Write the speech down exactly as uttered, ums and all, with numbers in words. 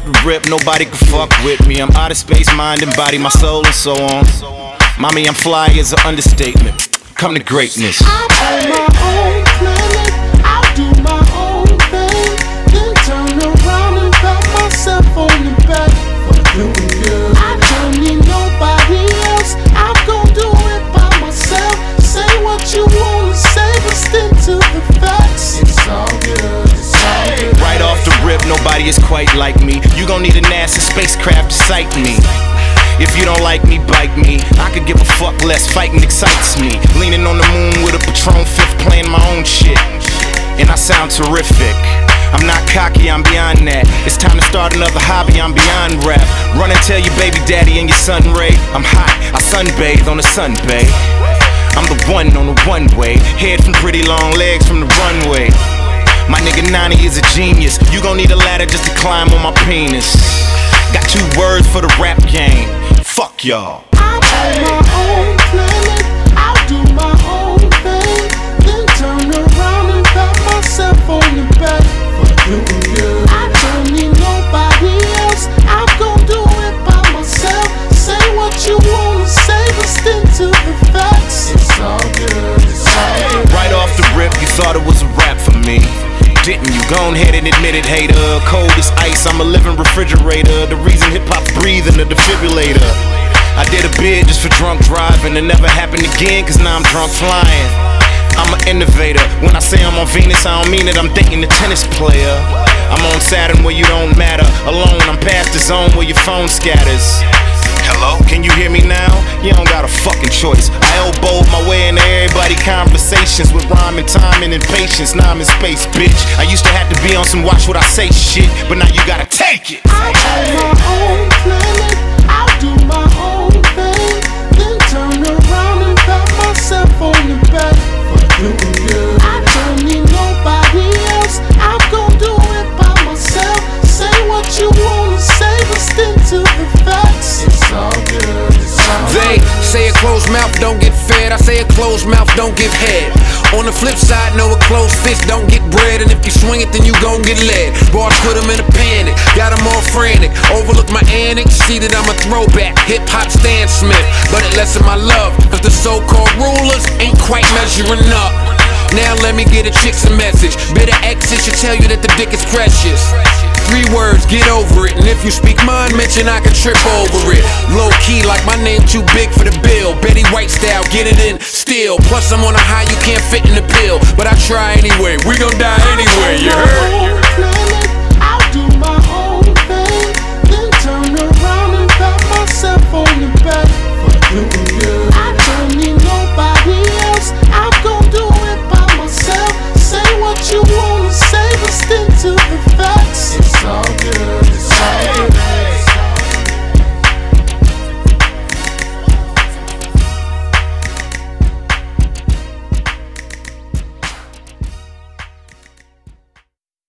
the rip, nobody can fuck with me. I'm out of space, mind and body, my soul and so on. Mommy, I'm fly is an understatement. Come to greatness. I'm on my own planet, I'll do my own thing, then turn around and pat myself on the back for doing good. I don't need nobody else, I'm gon' do it by myself. Say what you wanna say, but stick to the facts. It's all good, it's all good. Right off the rip, nobody is quite like me. You gon' need a NASA spacecraft to sight me. If you don't like me, bite me. I could give a fuck less, fighting excites me. Leaning on the moon with a Patron fifth, playing my own shit. And I sound terrific. I'm not cocky, I'm beyond that. It's time to start another hobby, I'm beyond rap. Run and tell your baby daddy and your son Ray, I'm hot, I sunbathe on the sunbay. I'm the one on the one way, head from pretty long legs from the runway. My nigga Nani is a genius. You gon' need a ladder just to climb on my penis. Got two words for the rap game. Fuck y'all. I'm on my own planet, I'll do my own thing, then turn around and pat myself on the back for doing good. I don't need nobody else, I'm gon' do it by myself. Say what you wanna say, but stick to the facts. It's all good, it's all good. Right off the rip, you thought it was a rap for me. Didn't you? Go ahead and admit it, hater. Cold as ice, I'm a living refrigerator. The reason hip-hop's breathing, the defibrillator. I did a bid just for drunk driving. It never happened again, cause now I'm drunk flying. I'm an innovator. When I say I'm on Venus, I don't mean it, I'm dating a tennis player. I'm on Saturn where you don't matter. Alone, I'm past the zone where your phone scatters. Hello? Can you hear me now? You don't got a fucking choice. I elbowed my way into everybody conversations with rhyme and timing and patience. Now I'm in space, bitch. I used to have to be on some watch what I say shit, but now you gotta take it. I'm on my own planet, I'll do my own thing, then turn around and pat myself on the back for doing good. I don't need nobody else, I'm gon' do it by myself. Say what you wanna say, but stick to the facts. It's all good, it's all good. They say a closed mouth don't get fed, I say a closed mouth don't give head. On the flip side, no, a closed fist don't get bread, and if you swing it, then you gon' get led. Bars put them in a panic, got them all frantic. Overlook my antics, see that I'm a throwback, hip-hop Stan Smith, but it lessen my love, cause the so-called rulers ain't quite measuring up. Now let me get a chick's a message. Bitter exes should tell you that the dick is precious. Three words, get over it. And if you speak mine, mention I can trip over it. Low key, like my name too big for the bill. Betty White style, get it in still. Plus I'm on a high, you can't fit in the pill, but I try anyway. We gon' die anyway, you heard?